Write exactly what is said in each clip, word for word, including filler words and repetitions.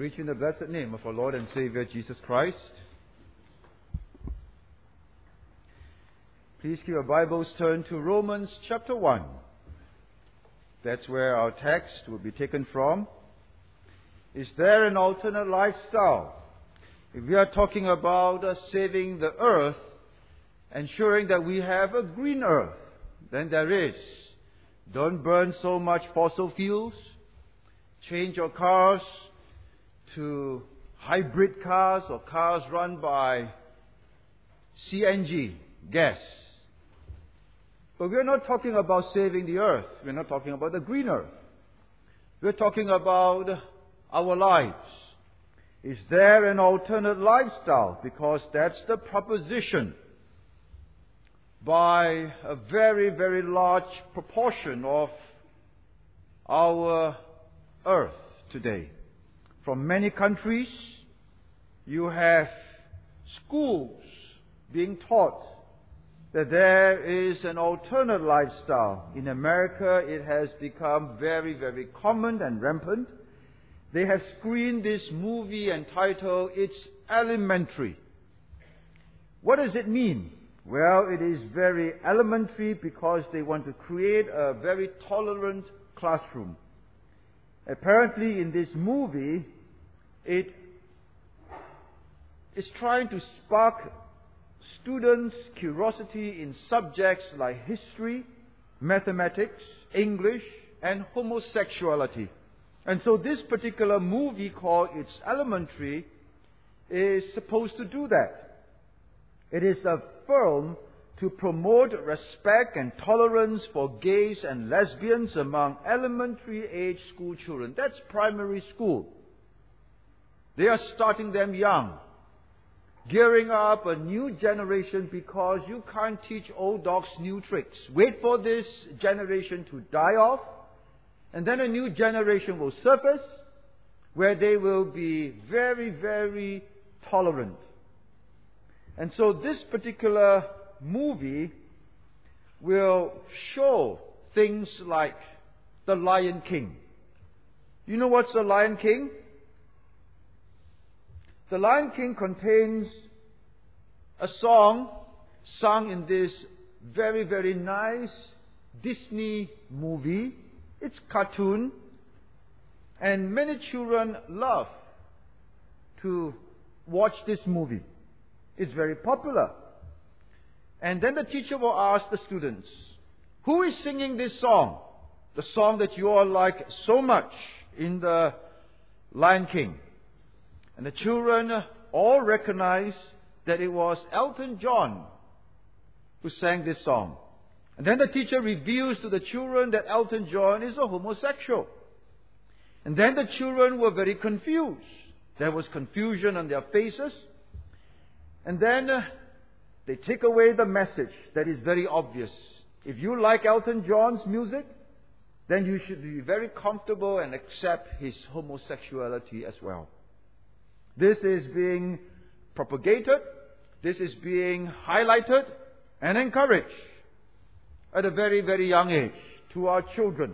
greet you in the blessed name of our Lord and Savior Jesus Christ. Please keep your Bibles turned to Romans chapter one. That's where our text will be taken from. Is there an alternate lifestyle? If we are talking about uh, saving the earth, ensuring that we have a green earth, then there is. Don't burn so much fossil fuels. Change your cars to hybrid cars or cars run by C N G, gas. But we're not talking about saving the earth. We're not talking about the green earth. We're talking about our lives. Is there an alternate lifestyle? Because that's the proposition by a very, very large proportion of our earth today. From many countries, you have schools being taught that there is an alternate lifestyle. In America, it has become very, very common and rampant. They have screened this movie entitled It's Elementary. What does it mean? Well, it is very elementary because they want to create a very tolerant classroom. Apparently, in this movie, it is trying to spark students' curiosity in subjects like history, mathematics, English, and homosexuality. And so this particular movie called It's Elementary is supposed to do that. It is a film to promote respect and tolerance for gays and lesbians among elementary age school children. That's primary school. They are starting them young, gearing up a new generation because you can't teach old dogs new tricks. Wait for this generation to die off, and then a new generation will surface where they will be very, very tolerant. And so this particular movie will show things like The Lion King. You know what's The Lion King? The Lion King contains a song sung in this very, very nice Disney movie. It's cartoon, and many children love to watch this movie. It's very popular. And then the teacher will ask the students, who is singing this song? The song that you all like so much in The Lion King. And the children all recognize that it was Elton John who sang this song. And then the teacher reveals to the children that Elton John is a homosexual. And then the children were very confused. There was confusion on their faces. And then uh, they take away the message that is very obvious. If you like Elton John's music, then you should be very comfortable and accept his homosexuality as well. This is being propagated, this is being highlighted and encouraged at a very, very young age to our children.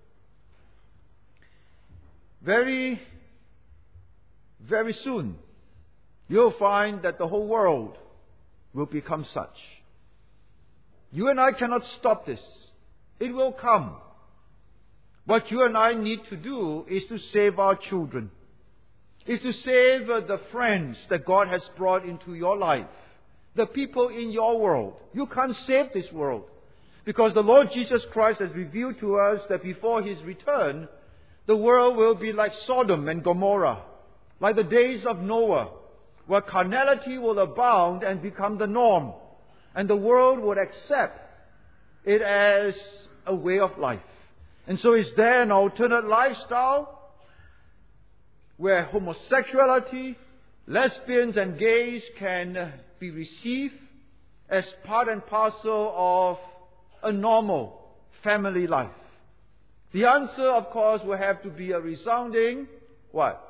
Very, very soon, you'll find that the whole world will become such. You and I cannot stop this. It will come. What you and I need to do is to save our children. Is to save uh, the friends that God has brought into your life. The people in your world. You can't save this world. Because the Lord Jesus Christ has revealed to us that before His return, the world will be like Sodom and Gomorrah. Like the days of Noah, where carnality will abound and become the norm. And the world would accept it as a way of life. And so is there an alternate lifestyle where homosexuality, lesbians and gays can be received as part and parcel of a normal family life? The answer, of course, will have to be a resounding what?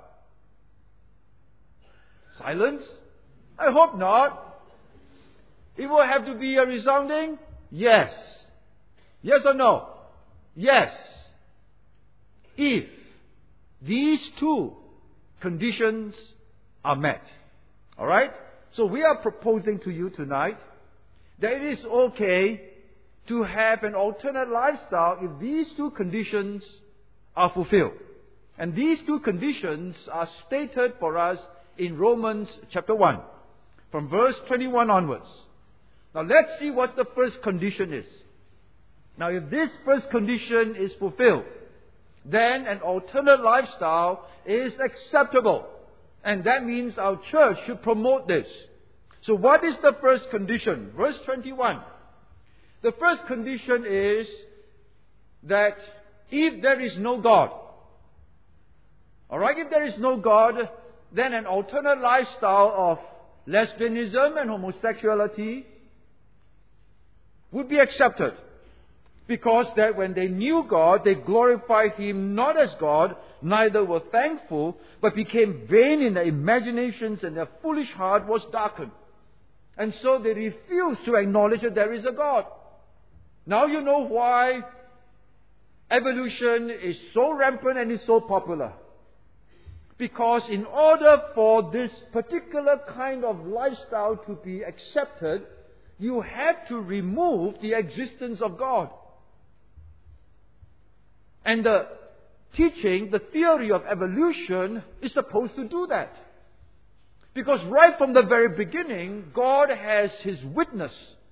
Silence? I hope not. It will have to be a resounding yes. Yes or no? Yes. If these two conditions are met. Alright? So we are proposing to you tonight that it is okay to have an alternate lifestyle if these two conditions are fulfilled. And these two conditions are stated for us in Romans chapter one, from verse twenty-one onwards. Now let's see what the first condition is. Now if this first condition is fulfilled, then an alternate lifestyle is acceptable. And that means our church should promote this. So what is the first condition? Verse twenty-one. The first condition is that if there is no God, alright, if there is no God, then an alternate lifestyle of lesbianism and homosexuality would be accepted. Because that when they knew God, they glorified Him not as God, neither were thankful, but became vain in their imaginations, and their foolish heart was darkened. And so they refused to acknowledge that there is a God. Now you know why evolution is so rampant and is so popular. Because in order for this particular kind of lifestyle to be accepted, you have to remove the existence of God. And the teaching, the theory of evolution is supposed to do that. Because right from the very beginning, God has His witness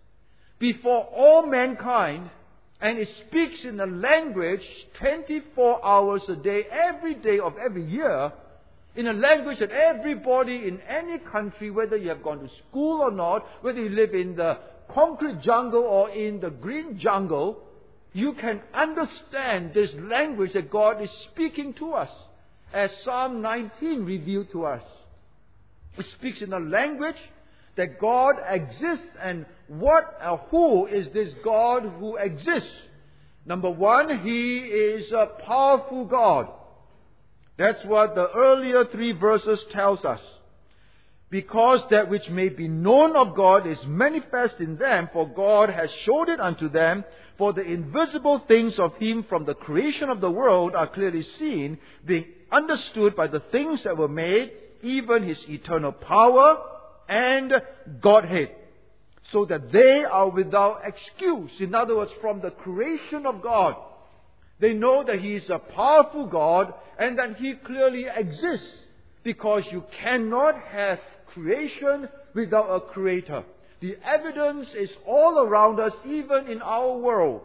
before all mankind, and it speaks in a language twenty-four hours a day, every day of every year, in a language that everybody in any country, whether you have gone to school or not, whether you live in the concrete jungle or in the green jungle, you can understand this language that God is speaking to us, as Psalm nineteen revealed to us. It speaks in a language that God exists, and what or who is this God who exists? Number one, He is a powerful God. That's what the earlier three verses tells us. Because that which may be known of God is manifest in them, for God has showed it unto them. For the invisible things of Him from the creation of the world are clearly seen, being understood by the things that were made, even His eternal power and Godhead, so that they are without excuse. In other words, from the creation of God, they know that He is a powerful God and that He clearly exists, because you cannot have creation without a creator. The evidence is all around us, even in our world.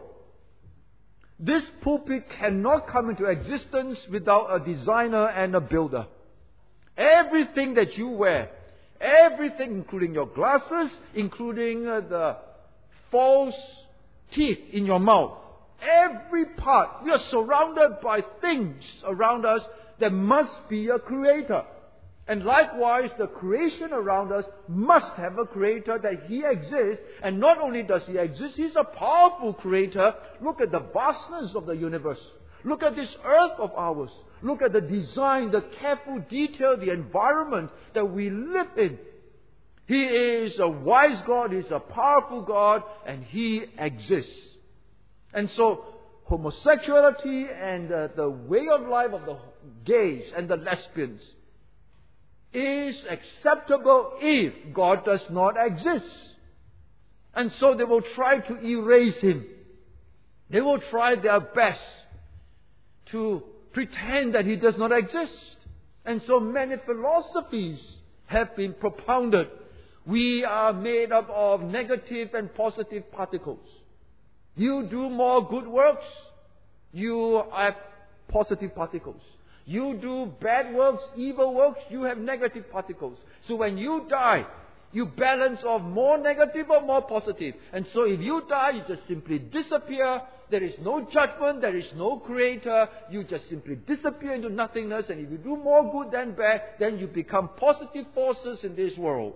This pulpit cannot come into existence without a designer and a builder. Everything that you wear, everything, including your glasses, including uh, the false teeth in your mouth, every part, we are surrounded by things around us that must be a creator. And likewise, the creation around us must have a creator, that He exists. And not only does He exist, He's a powerful creator. Look at the vastness of the universe. Look at this earth of ours. Look at the design, the careful detail, the environment that we live in. He is a wise God, He's a powerful God, and He exists. And so, homosexuality and uh, the way of life of the gays and the lesbians is acceptable if God does not exist. And so they will try to erase Him. They will try their best to pretend that He does not exist. And so many philosophies have been propounded. We are made up of negative and positive particles. You do more good works, you have positive particles. You do bad works, evil works, you have negative particles. So when you die, you balance off more negative or more positive. And so if you die, you just simply disappear. There is no judgment, there is no creator. You just simply disappear into nothingness. And if you do more good than bad, then you become positive forces in this world.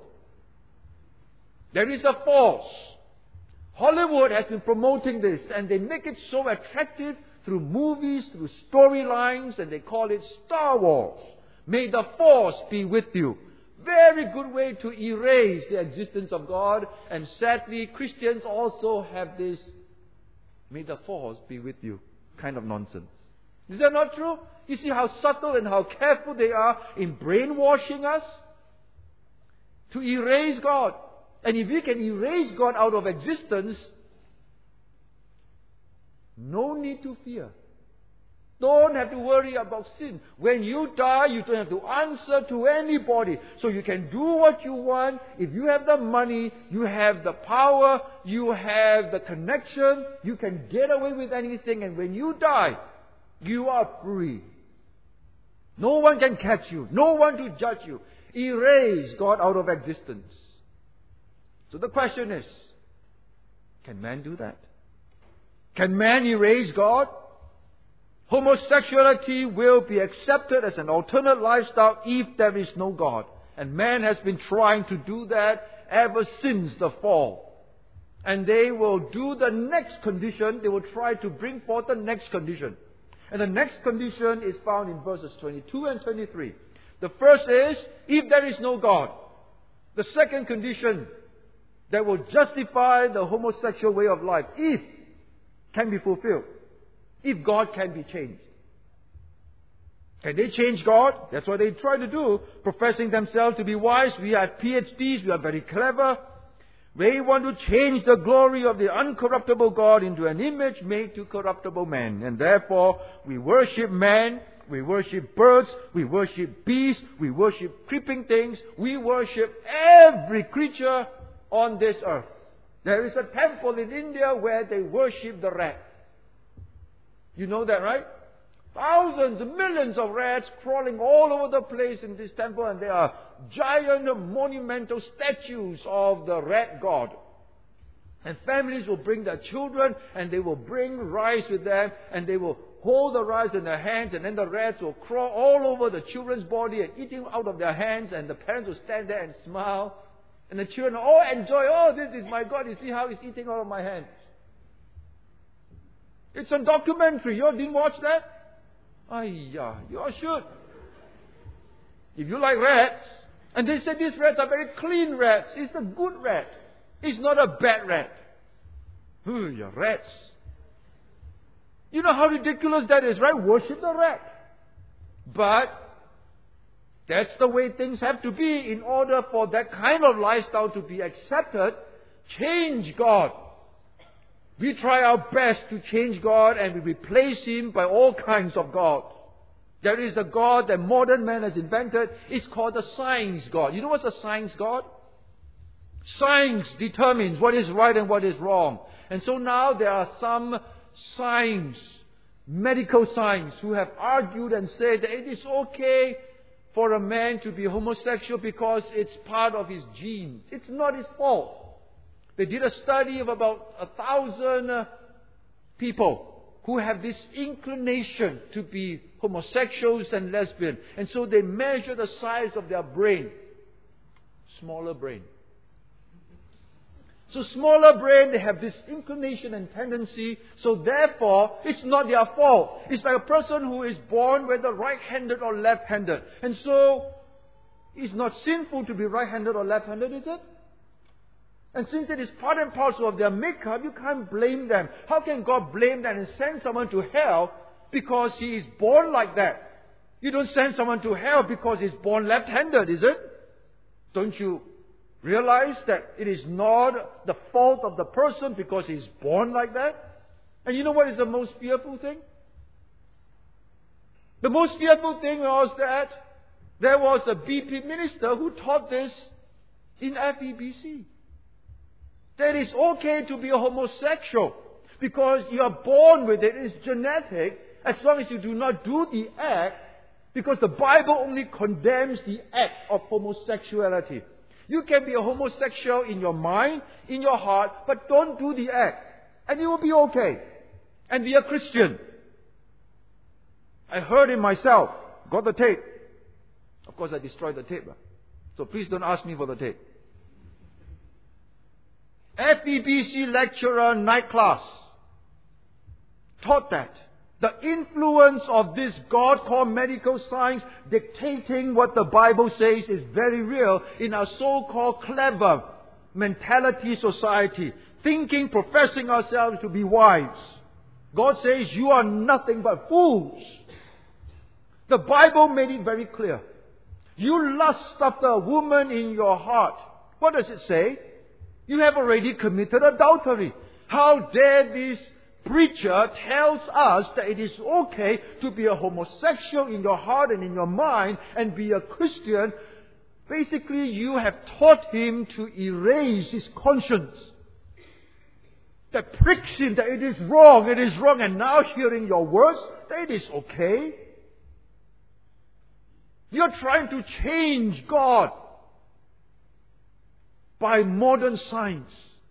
There is a force. Hollywood has been promoting this, and they make it so attractive through movies, through storylines, and they call it Star Wars. May the Force be with you. Very good way to erase the existence of God. And sadly, Christians also have this, may the Force be with you, kind of nonsense. Is that not true? You see how subtle and how careful they are in brainwashing us to erase God. And if we can erase God out of existence, no need to fear. Don't have to worry about sin. When you die, you don't have to answer to anybody. So you can do what you want. If you have the money, you have the power, you have the connection, you can get away with anything. And when you die, you are free. No one can catch you. No one to judge you. Erase God out of existence. So the question is, can man do that? Can man erase God? Homosexuality will be accepted as an alternate lifestyle if there is no God. And man has been trying to do that ever since the fall. And they will do the next condition. They will try to bring forth the next condition. And the next condition is found in verses twenty-two and twenty-three. The first is, if there is no God. The second condition that will justify the homosexual way of life, if can be fulfilled. If God can be changed. Can they change God? That's what they try to do, professing themselves to be wise. We have P H Ds, we are very clever. They want to change the glory of the uncorruptible God into an image made to corruptible man. And therefore, we worship man, we worship birds, we worship beasts, we worship creeping things, we worship every creature on this earth. There is a temple in India where they worship the rat. You know that, right? Thousands, millions of rats crawling all over the place in this temple, and there are giant monumental statues of the rat god. And families will bring their children, and they will bring rice with them, and they will hold the rice in their hands, and then the rats will crawl all over the children's body and eating out of their hands, and the parents will stand there and smile. And the children, oh, enjoy, oh, this is my God, you see how he's eating out of my hands. It's a documentary. You all didn't watch that? Aiyah, you all should. If you like rats, and they say these rats are very clean rats. It's a good rat. It's not a bad rat. Ooh, your rats. You know how ridiculous that is, right? Worship the rat. But that's the way things have to be in order for that kind of lifestyle to be accepted. Change God. We try our best to change God, and we replace Him by all kinds of gods. There is a God that modern man has invented. It's called the science God. You know what's a science God? Science determines what is right and what is wrong. And so now there are some science, medical science, who have argued and said that it is okay for a man to be homosexual because it's part of his genes. It's not his fault. They did a study of about a thousand uh, people who have this inclination to be homosexuals and lesbians. And so they measure the size of their brain. Smaller brain. So smaller brain, they have this inclination and tendency. So therefore, it's not their fault. It's like a person who is born whether right-handed or left-handed. And so, it's not sinful to be right-handed or left-handed, is it? And since it is part and parcel of their makeup, you can't blame them. How can God blame them and send someone to hell because he is born like that? You don't send someone to hell because he's born left-handed, is it? Don't you realize that it is not the fault of the person because he's born like that? And you know what is the most fearful thing? The most fearful thing was that there was a B P minister who taught this in F E B C. That it's okay to be a homosexual because you are born with it. It's genetic as long as you do not do the act, because the Bible only condemns the act of homosexuality. You can be a homosexual in your mind, in your heart, but don't do the act. And you will be okay. And be a Christian. I heard it myself. Got the tape. Of course I destroyed the tape. So please don't ask me for the tape. F E B C lecturer, night class, taught that the influence of this God called medical science dictating what the Bible says is very real in our so-called clever mentality society, thinking, professing ourselves to be wise. God says, you are nothing but fools. The Bible made it very clear. You lust after a woman in your heart. What does it say? You have already committed adultery. How dare this preacher tells us that it is okay to be a homosexual in your heart and in your mind and be a Christian. Basically, you have taught him to erase his conscience. That pricks him that it is wrong, it is wrong. And now hearing your words, that it is okay. You're trying to change God by modern science.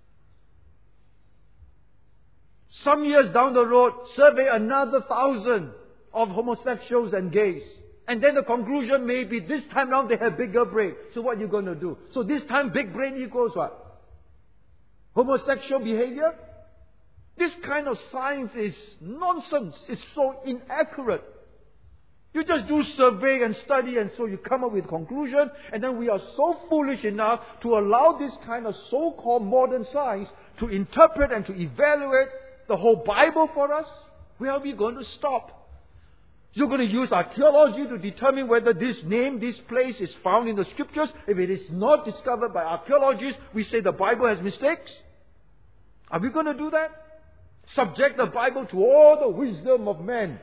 Some years down the road, survey another thousand of homosexuals and gays. And then the conclusion may be this time round they have bigger brain. So what are you going to do? So this time big brain equals what? Homosexual behavior? This kind of science is nonsense. It's so inaccurate. You just do survey and study and so you come up with conclusion. And then we are so foolish enough to allow this kind of so-called modern science to interpret and to evaluate the whole Bible for us. Where are we going to stop? You're going to use archaeology to determine whether this name, this place is found in the scriptures. If it is not discovered by archaeologists, we say the Bible has mistakes. Are we going to do that? Subject the Bible to all the wisdom of men.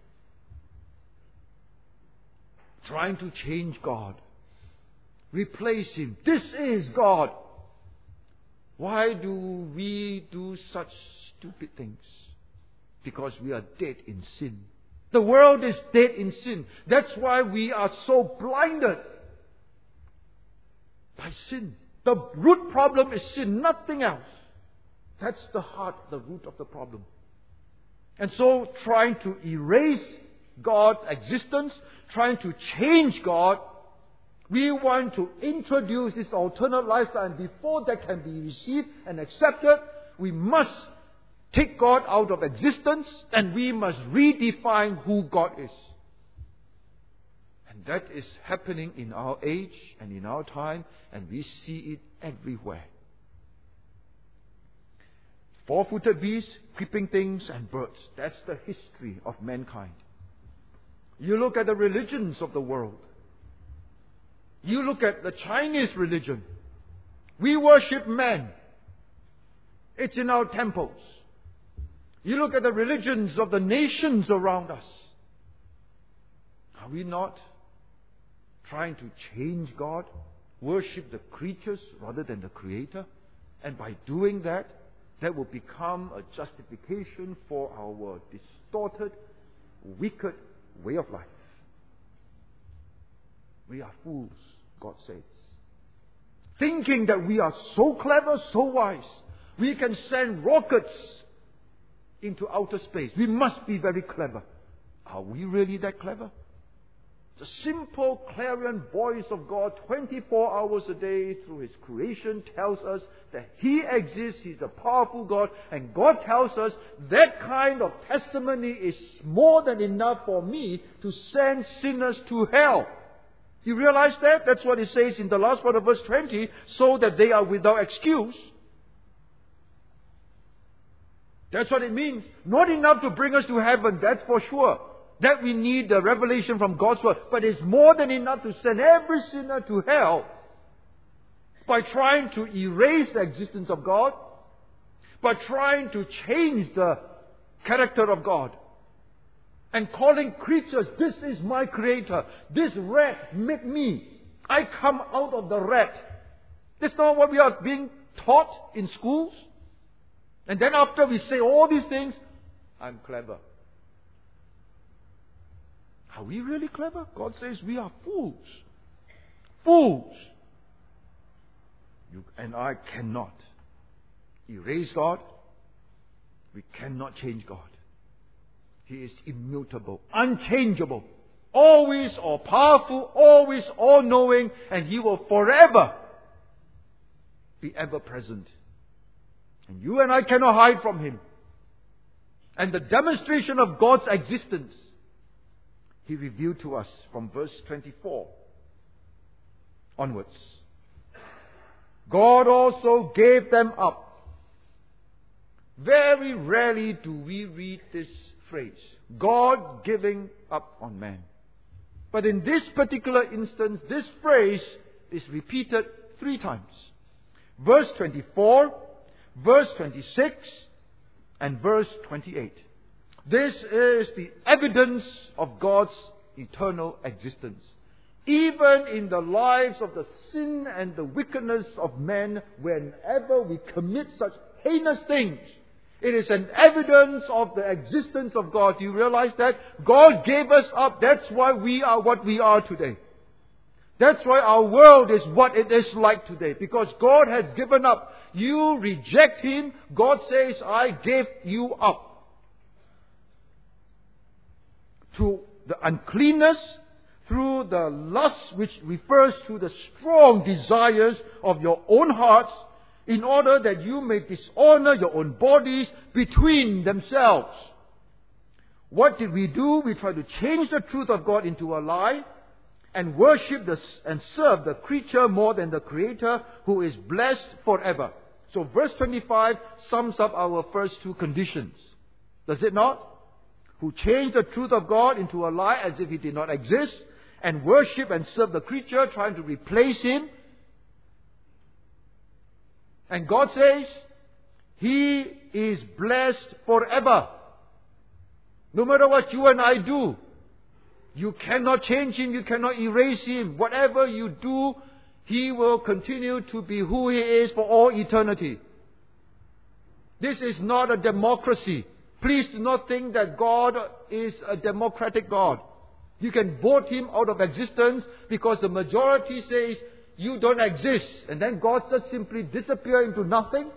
Trying to change God. Replace Him. This is God. Why do we do such stupid things? Because we are dead in sin. The world is dead in sin. That's why we are so blinded by sin. The root problem is sin, nothing else. That's the heart, the root of the problem. And so trying to erase God's existence, trying to change God, we want to introduce this alternate lifestyle, and before that can be received and accepted, we must take God out of existence and we must redefine who God is. And that is happening in our age and in our time, and we see it everywhere. Four-footed beasts, creeping things, and birds. That's the history of mankind. You look at the religions of the world. You look at the Chinese religion. We worship man. It's in our temples. You look at the religions of the nations around us. Are we not trying to change God? Worship the creatures rather than the Creator? And by doing that, that will become a justification for our distorted, wicked way of life. We are fools, God says. Thinking that we are so clever, so wise, we can send rockets into outer space. We must be very clever. Are we really that clever? The simple clarion voice of God twenty-four hours a day through His creation tells us that He exists, He's a powerful God, and God tells us that kind of testimony is more than enough for me to send sinners to hell. You realize that? That's what it says in the last part of verse twenty, so that they are without excuse. That's what it means. Not enough to bring us to heaven, that's for sure. That we need the revelation from God's Word. But it's more than enough to send every sinner to hell by trying to erase the existence of God, by trying to change the character of God, and calling creatures, this is my Creator. This rat made me. I come out of the rat. That's not what we are being taught in schools. And then after we say all these things, I'm clever. Are we really clever? God says we are fools. Fools. You and I cannot erase God. We cannot change God. He is immutable, unchangeable, always all powerful, always all knowing, and He will forever be ever present. And you and I cannot hide from Him. And the demonstration of God's existence, He revealed to us from verse twenty-four onwards. God also gave them up Very rarely do we read this phrase, God giving up on man. But in this particular instance, this phrase is repeated three times. Verse twenty-four, verse twenty-six, and verse twenty-eight. This is the evidence of God's eternal existence. Even in the lives of the sin and the wickedness of men, whenever we commit such heinous things, it is an evidence of the existence of God. Do you realize that? God gave us up. That's why we are what we are today. That's why our world is what it is like today. Because God has given up. You reject Him. God says, I gave you up. Through the uncleanness, through the lust, which refers to the strong desires of your own hearts, in order that you may dishonor your own bodies between themselves. What did we do? We tried to change the truth of God into a lie and worship the, and serve the creature more than the Creator, who is blessed forever. So verse twenty-five sums up our first two conditions. Does it not? Who changed the truth of God into a lie as if He did not exist, and worship and serve the creature, trying to replace Him. And God says, He is blessed forever. No matter what you and I do, you cannot change Him, you cannot erase Him. Whatever you do, He will continue to be who He is for all eternity. This is not a democracy. Please do not think that God is a democratic God. You can vote Him out of existence because the majority says, you don't exist. And then God just simply disappear into nothing.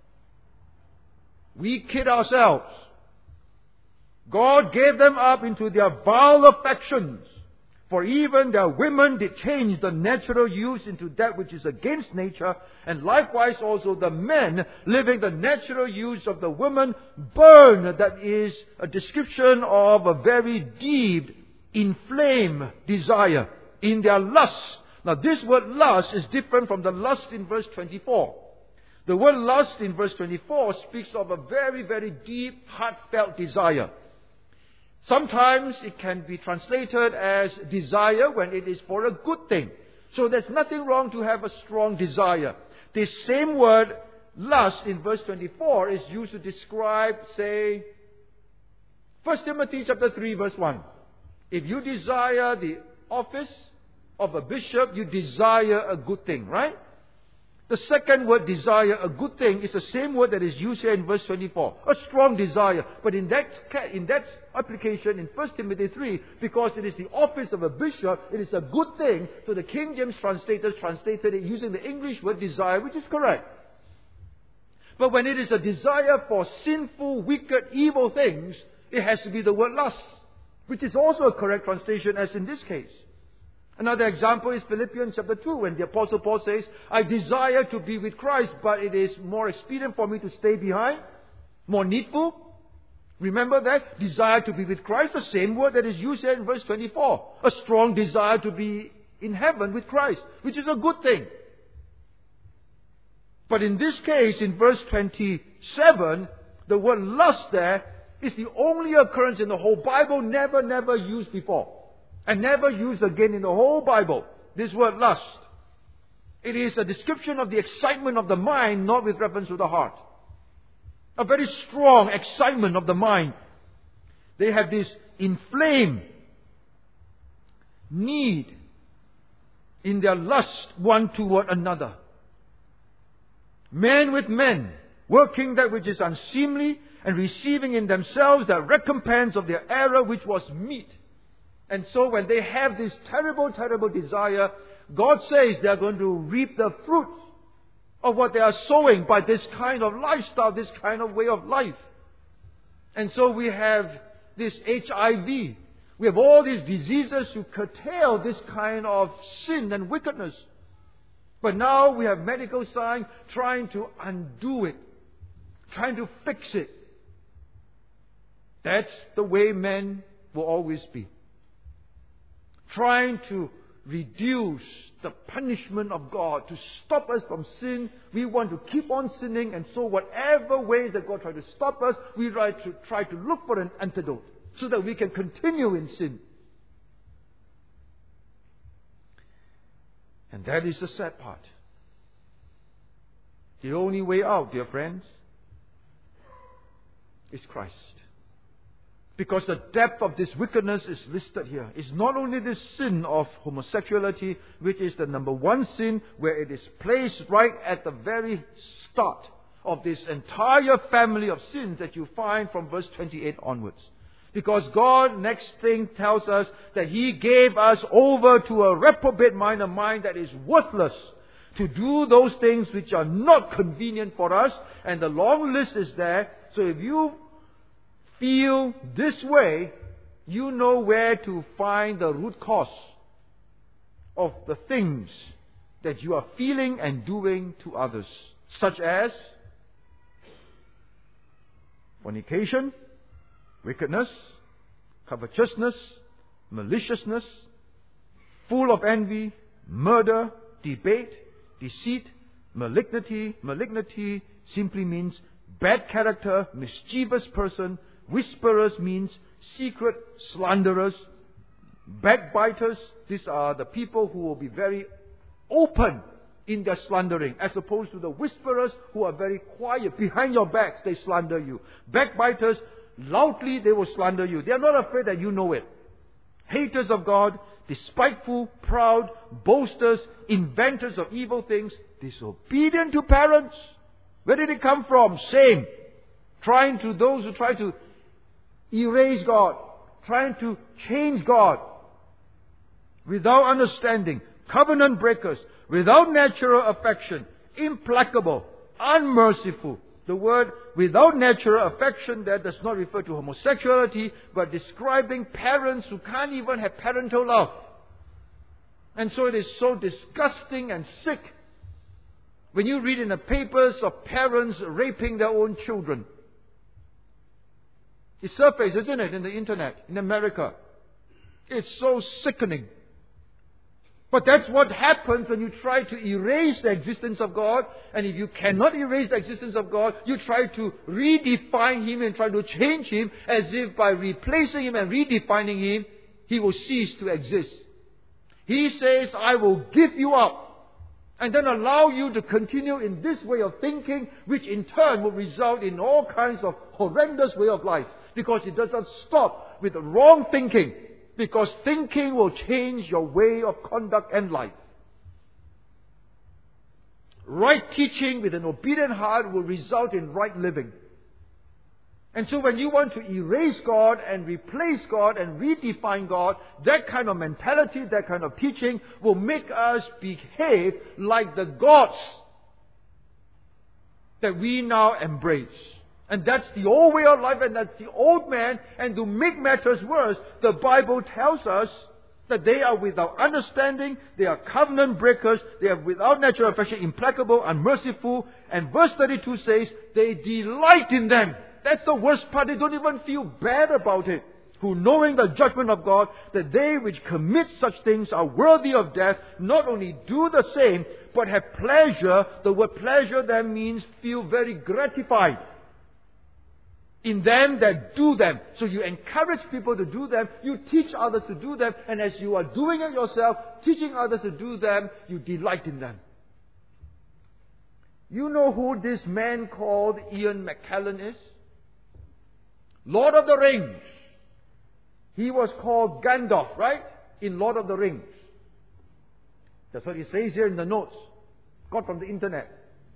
We kid ourselves. God gave them up into their vile affections. For even their women did change the natural use into that which is against nature. And likewise also the men, living the natural use of the woman, burn. That is a description of a very deep, inflamed desire in their lust. Now this word lust is different from the lust in verse twenty-four. The word lust in verse twenty-four speaks of a very, very deep, heartfelt desire. Sometimes it can be translated as desire when it is for a good thing. So there's nothing wrong to have a strong desire. This same word, lust, in verse twenty-four is used to describe, say, First Timothy chapter three, verse one. If you desire the office of a bishop, you desire a good thing, right? The second word, desire a good thing, is the same word that is used here in verse twenty-four. A strong desire. But in that, in that application in First Timothy three, because it is the office of a bishop, it is a good thing. So the King James translators translated it using the English word desire, which is correct. But when it is a desire for sinful, wicked, evil things, it has to be the word lust, which is also a correct translation as in this case. Another example is Philippians chapter two, when the Apostle Paul says, I desire to be with Christ, but it is more expedient for me to stay behind, more needful. Remember that? Desire to be with Christ, the same word that is used here in verse twenty-four. A strong desire to be in heaven with Christ, which is a good thing. But in this case, in verse twenty-seven, the word lust there is the only occurrence in the whole Bible, never, never used before. And never used again in the whole Bible, this word lust. It is a description of the excitement of the mind, not with reference to the heart. A very strong excitement of the mind. They have this inflamed need in their lust one toward another. Men with men, working that which is unseemly and receiving in themselves the recompense of their error, which was meet. And so when they have this terrible, terrible desire, God says they are going to reap the fruit of what they are sowing by this kind of lifestyle, this kind of way of life. And so we have this H I V. We have all these diseases to curtail this kind of sin and wickedness. But now we have medical science trying to undo it, trying to fix it. That's the way men will always be. Trying to reduce the punishment of God, to stop us from sin. We want to keep on sinning, and so whatever way that God tries to stop us, we try to, try to look for an antidote so that we can continue in sin. And that is the sad part. The only way out, dear friends, is Christ. Because the depth of this wickedness is listed here. It's not only the sin of homosexuality, which is the number one sin, where it is placed right at the very start of this entire family of sins that you find from verse twenty-eight onwards. Because God, next thing, tells us that He gave us over to a reprobate mind, a mind that is worthless, to do those things which are not convenient for us. And the long list is there. So if you feel this way, you know where to find the root cause of the things that you are feeling and doing to others, such as fornication, wickedness, covetousness, maliciousness, full of envy, murder, debate, deceit, malignity. Malignity simply means bad character, mischievous person. Whisperers means secret slanderers. Backbiters, these are the people who will be very open in their slandering, as opposed to the whisperers who are very quiet. Behind your backs, they slander you. Backbiters, loudly they will slander you. They are not afraid that you know it. Haters of God, despiteful, proud, boasters, inventors of evil things, disobedient to parents. Where did it come from? Shame. Trying to, those who try to erase God, trying to change God, without understanding, covenant breakers, without natural affection, implacable, unmerciful. The word without natural affection there does not refer to homosexuality, but describing parents who can't even have parental love. And so it is so disgusting and sick when you read in the papers of parents raping their own children. It surfaces, isn't it, in the internet, in America. It's so sickening. But that's what happens when you try to erase the existence of God. And if you cannot erase the existence of God, you try to redefine Him and try to change Him, as if by replacing Him and redefining Him, He will cease to exist. He says, I will give you up, and then allow you to continue in this way of thinking, which in turn will result in all kinds of horrendous way of life. Because it does not stop with wrong thinking. Because thinking will change your way of conduct and life. Right teaching with an obedient heart will result in right living. And so when you want to erase God and replace God and redefine God, that kind of mentality, that kind of teaching will make us behave like the gods that we now embrace. And that's the old way of life, and that's the old man. And to make matters worse, the Bible tells us that they are without understanding, they are covenant breakers, they are without natural affection, implacable, unmerciful. And verse thirty-two says, they delight in them. That's the worst part. They don't even feel bad about it. Who, knowing the judgment of God, that they which commit such things are worthy of death, not only do the same, but have pleasure. The word pleasure there means feel very gratified in them that do them. So you encourage people to do them. You teach others to do them. And as you are doing it yourself, teaching others to do them, you delight in them. You know who this man called Ian McKellen is? Lord of the Rings. He was called Gandalf, right? In Lord of the Rings. That's what he says here in the notes. Got from the internet.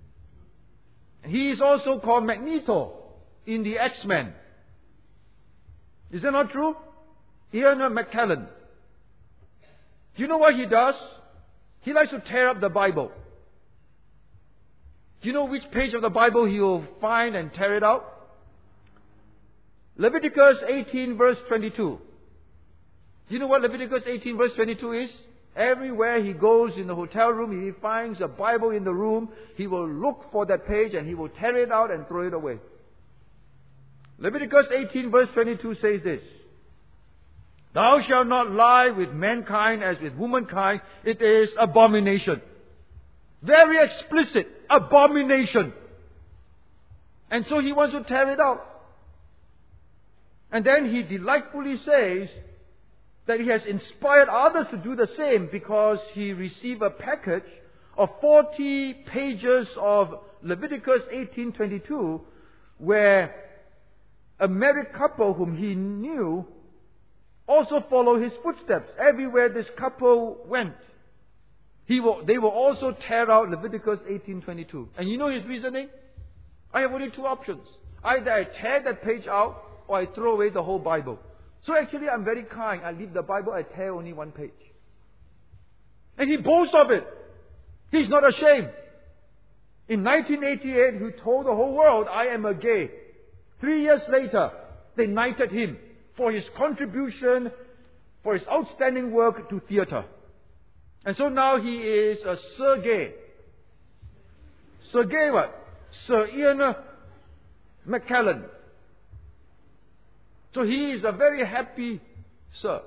He is also called Magneto in the X-Men. Is that not true? Ian McKellen. Do you know what he does? He likes to tear up the Bible. Do you know which page of the Bible he will find and tear it out? Leviticus eighteen verse twenty-two. Do you know what Leviticus eighteen verse twenty-two is? Everywhere he goes in the hotel room, he finds a Bible in the room, he will look for that page and he will tear it out and throw it away. Leviticus eighteen verse twenty-two says this: Thou shalt not lie with mankind as with womankind. It is abomination. Very explicit. Abomination. And so he wants to tear it out. And then he delightfully says that he has inspired others to do the same because he received a package of forty pages of Leviticus eighteen twenty-two, where a married couple whom he knew also followed his footsteps. Everywhere this couple went, he will, they will also tear out Leviticus eighteen twenty-two. And you know his reasoning? I have only two options. Either I tear that page out, or I throw away the whole Bible. So actually I'm very kind. I leave the Bible, I tear only one page. And he boasts of it. He's not ashamed. In nineteen eighty-eight, he told the whole world, I am a gay. Three years later, they knighted him for his contribution, for his outstanding work to theatre. And so now he is a Sir Gay. Sir Gay what? Sir Ian McKellen. So he is a very happy sir.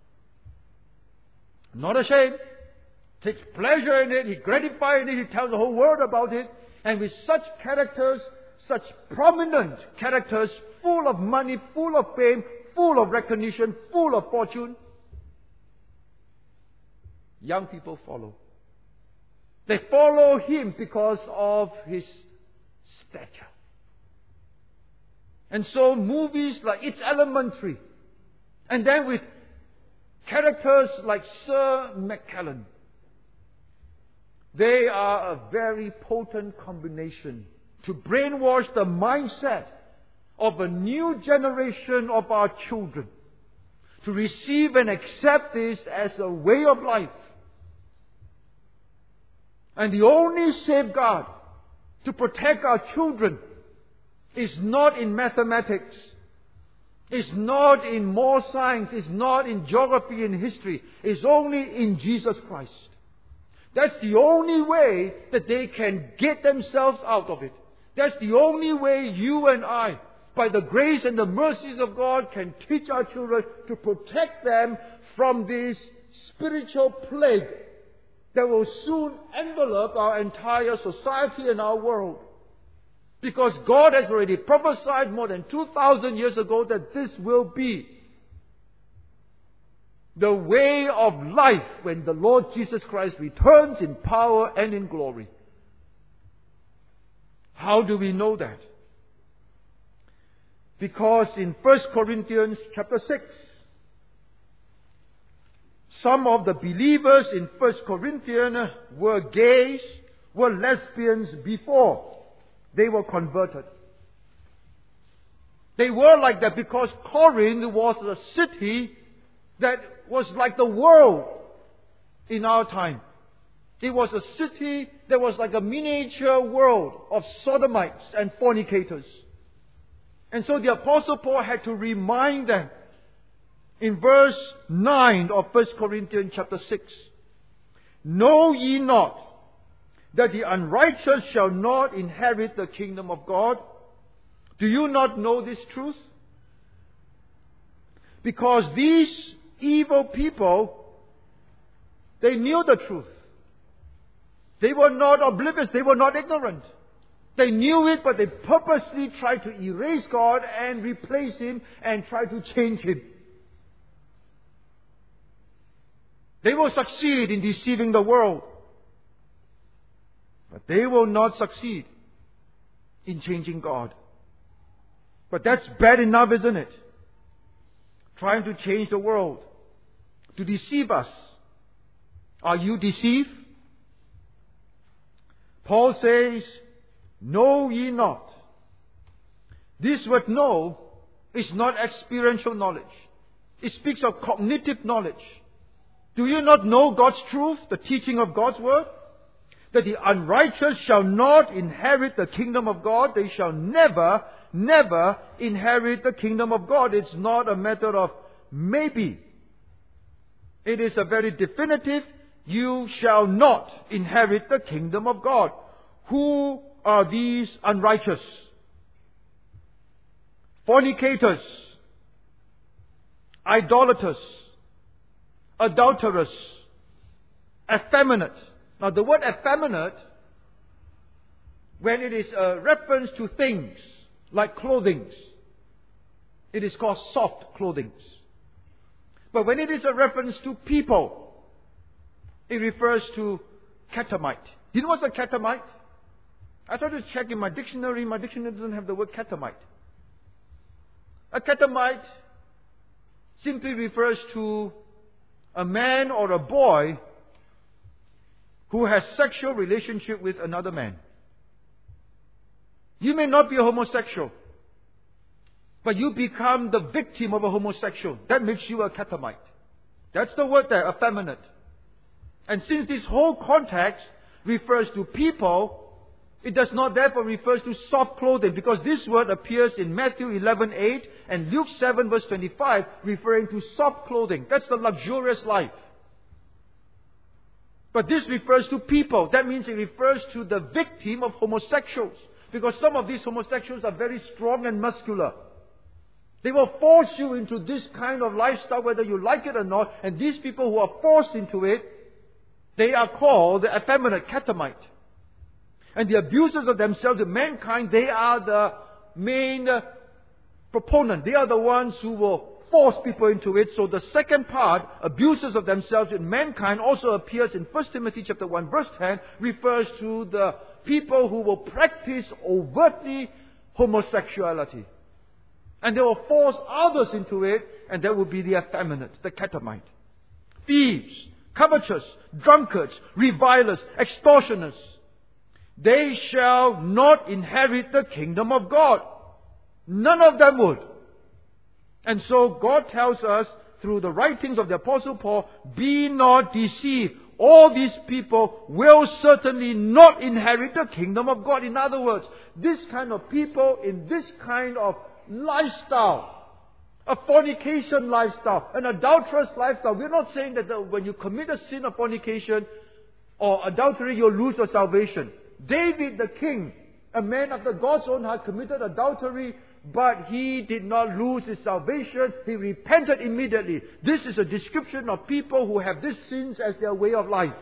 Not ashamed. Takes pleasure in it. He gratifies in it. He tells the whole world about it. And with such characters, such prominent characters, full of money, full of fame, full of recognition, full of fortune, young people follow. They follow him because of his stature. And so movies like It's Elementary, and then with characters like Sir McKellen, they are a very potent combination to brainwash the mindset of a new generation of our children to receive and accept this as a way of life. And the only safeguard to protect our children is not in mathematics, is not in more science, is not in geography and history, is only in Jesus Christ. That's the only way that they can get themselves out of it. That's the only way you and I, by the grace and the mercies of God, can teach our children to protect them from this spiritual plague that will soon envelop our entire society and our world. Because God has already prophesied more than two thousand years ago that this will be the way of life when the Lord Jesus Christ returns in power and in glory. How do we know that? Because in First Corinthians chapter six, some of the believers in First Corinthians were gays, were lesbians before they were converted. They were like that because Corinth was a city that was like the world in our time. It was a city that was like a miniature world of sodomites and fornicators. And so the Apostle Paul had to remind them in verse nine of First Corinthians chapter six, know ye not that the unrighteous shall not inherit the kingdom of God? Do you not know this truth? Because these evil people, they knew the truth. They were not oblivious. They were not ignorant. They knew it, but they purposely tried to erase God and replace Him and try to change Him. They will succeed in deceiving the world. But they will not succeed in changing God. But that's bad enough, isn't it? Trying to change the world, to deceive us. Are you deceived? Paul says, know ye not. This word know is not experiential knowledge. It speaks of cognitive knowledge. Do you not know God's truth, the teaching of God's word? That the unrighteous shall not inherit the kingdom of God. They shall never, never inherit the kingdom of God. It's not a matter of maybe. It is a very definitive, you shall not inherit the kingdom of God. Who are these unrighteous? Fornicators, idolaters, adulterous, effeminate. Now the word effeminate, when it is a reference to things like clothing, it is called soft clothing. But when it is a reference to people, it refers to catamite. Do you know what's a catamite? I tried to check in my dictionary. My dictionary doesn't have the word catamite. A catamite simply refers to a man or a boy who has sexual relationship with another man. You may not be a homosexual, but you become the victim of a homosexual. That makes you a catamite. That's the word there, effeminate. And since this whole context refers to people, it does not therefore refer to soft clothing, because this word appears in Matthew eleven eight and Luke seven verse twenty-five, referring to soft clothing. That's the luxurious life. But this refers to people. That means it refers to the victim of homosexuals. Because some of these homosexuals are very strong and muscular. They will force you into this kind of lifestyle whether you like it or not. And these people who are forced into it, they are called the effeminate catamite. And the abusers of themselves, of mankind, they are the main uh, proponent. They are the ones who will force people into it. So the second part, abusers of themselves in mankind, also appears in First Timothy chapter one verse ten, refers to the people who will practice overtly homosexuality. And they will force others into it, and that will be the effeminate, the catamite. Thieves, covetous, drunkards, revilers, extortioners, they shall not inherit the kingdom of God. None of them would. And so God tells us through the writings of the Apostle Paul, be not deceived. All these people will certainly not inherit the kingdom of God. In other words, this kind of people in this kind of lifestyle, a fornication lifestyle, an adulterous lifestyle. We're not saying that the, when you commit a sin of fornication or adultery, you'll lose your salvation. David the king, a man after God's own heart, committed adultery, but he did not lose his salvation. He repented immediately. This is a description of people who have these sins as their way of life.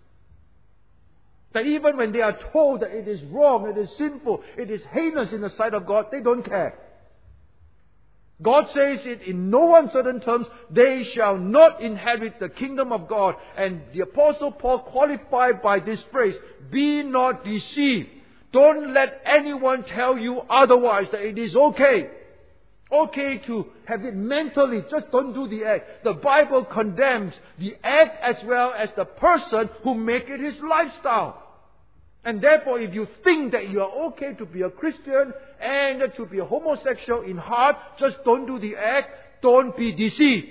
That even when they are told that it is wrong, it is sinful, it is heinous in the sight of God, they don't care. God says it in no uncertain terms, they shall not inherit the kingdom of God. And the Apostle Paul qualified by this phrase, be not deceived. Don't let anyone tell you otherwise, that it is okay. Okay to have it mentally, just don't do the act. The Bible condemns the act as well as the person who make it his lifestyle. And therefore, if you think that you are okay to be a Christian and to be a homosexual in heart, just don't do the act. Don't be deceived.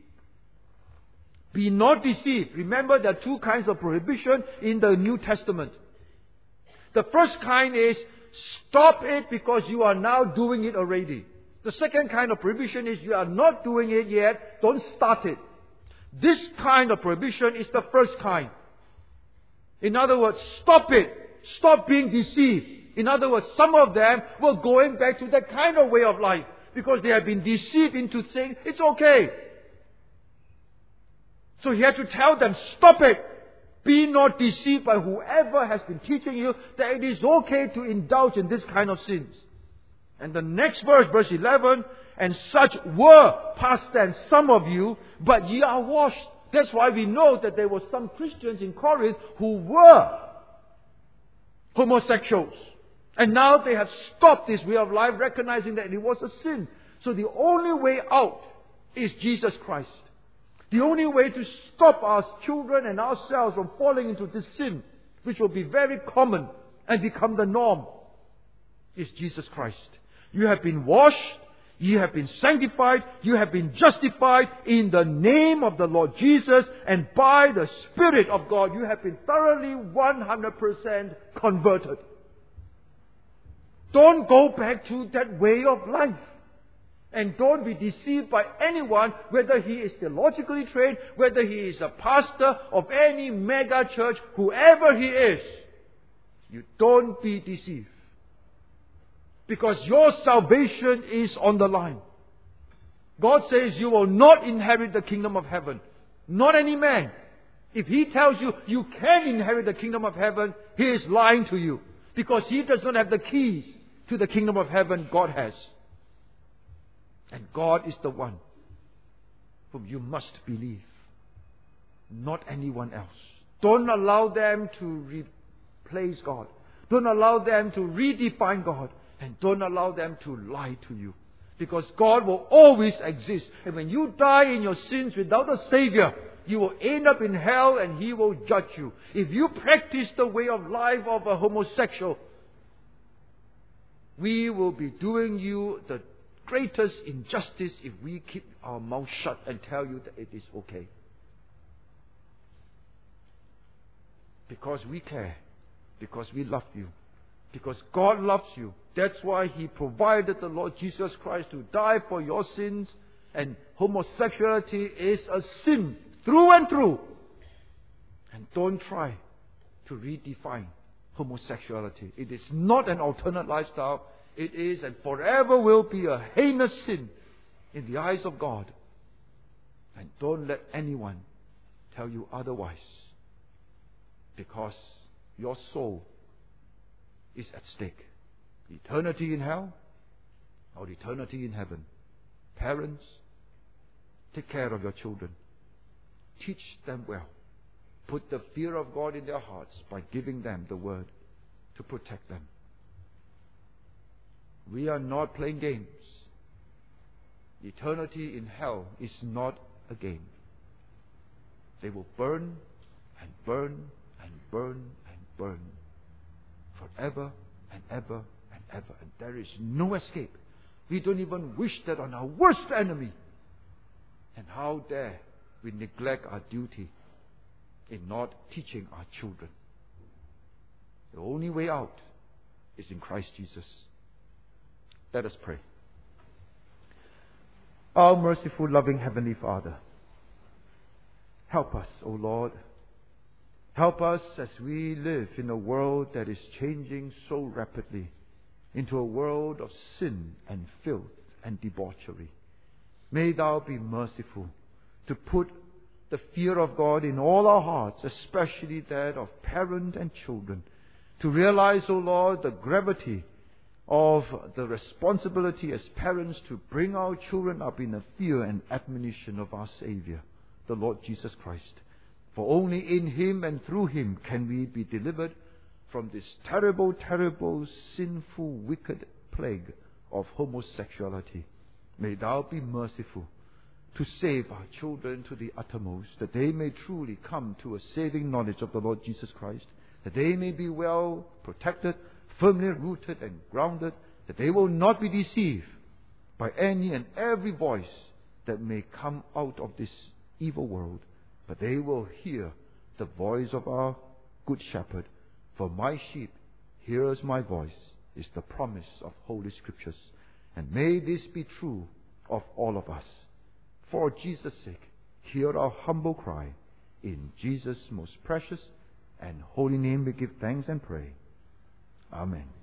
Be not deceived. Remember, there are two kinds of prohibition in the New Testament. The first kind is stop it because you are now doing it already. The second kind of prohibition is you are not doing it yet. Don't start it. This kind of prohibition is the first kind. In other words, stop it. Stop being deceived. In other words, some of them were going back to that kind of way of life because they have been deceived into saying it's okay. So he had to tell them, stop it. Be not deceived by whoever has been teaching you that it is okay to indulge in this kind of sins. And the next verse, verse eleven, and such were past tense some of you, but ye are washed. That's why we know that there were some Christians in Corinth who were homosexuals. And now they have stopped this way of life, recognizing that it was a sin. So the only way out is Jesus Christ. The only way to stop our children and ourselves from falling into this sin, which will be very common and become the norm, is Jesus Christ. You have been washed, you have been sanctified, you have been justified in the name of the Lord Jesus, and by the Spirit of God, you have been thoroughly one hundred percent converted. Don't go back to that way of life. And don't be deceived by anyone, whether he is theologically trained, whether he is a pastor of any mega church, whoever he is. You don't be deceived. Because your salvation is on the line. God says you will not inherit the kingdom of heaven. not any man. If he tells you you can inherit the kingdom of heaven, he is lying to you. Because he does not have the keys to the kingdom of heaven. God has. And God is the one whom you must believe. Not anyone else. Don't allow them to replace God. Don't allow them to redefine God. And don't allow them to lie to you. Because God will always exist. And when you die in your sins without a Savior, you will end up in hell and He will judge you. If you practice the way of life of a homosexual, we will be doing you the greatest injustice if we keep our mouth shut and tell you that it is okay. Because we care. Because we love you. Because God loves you. That's why He provided the Lord Jesus Christ to die for your sins. And homosexuality is a sin through and through. And don't try to redefine homosexuality. It is not an alternate lifestyle. It is and forever will be a heinous sin in the eyes of God. And don't let anyone tell you otherwise. Because your soul is at stake. Eternity in hell or eternity in heaven. Parents, take care of your children. Teach them well. Put the fear of God in their hearts by giving them the word to protect them. We are not playing games. Eternity in hell is not a game. They will burn and burn and burn and burn forever and ever and ever. And there is no escape. We don't even wish that on our worst enemy. And how dare we neglect our duty in not teaching our children. The only way out is in Christ Jesus. Let us pray. Our merciful, loving Heavenly Father, help us, O Lord. Help us as we live in a world that is changing so rapidly into a world of sin and filth and debauchery. May Thou be merciful to put the fear of God in all our hearts, especially that of parent and children, to realize, O Lord, the gravity of the responsibility as parents to bring our children up in the fear and admonition of our Savior, the Lord Jesus Christ. For only in Him and through Him can we be delivered from this terrible, terrible, sinful, wicked plague of homosexuality. May Thou be merciful to save our children to the uttermost, that they may truly come to a saving knowledge of the Lord Jesus Christ, that they may be well protected, firmly rooted and grounded, that they will not be deceived by any and every voice that may come out of this evil world, but they will hear the voice of our Good Shepherd. For my sheep hears my voice, is the promise of Holy Scriptures. And may this be true of all of us. For Jesus' sake, hear our humble cry. In Jesus' most precious and holy name we give thanks and pray. Amen.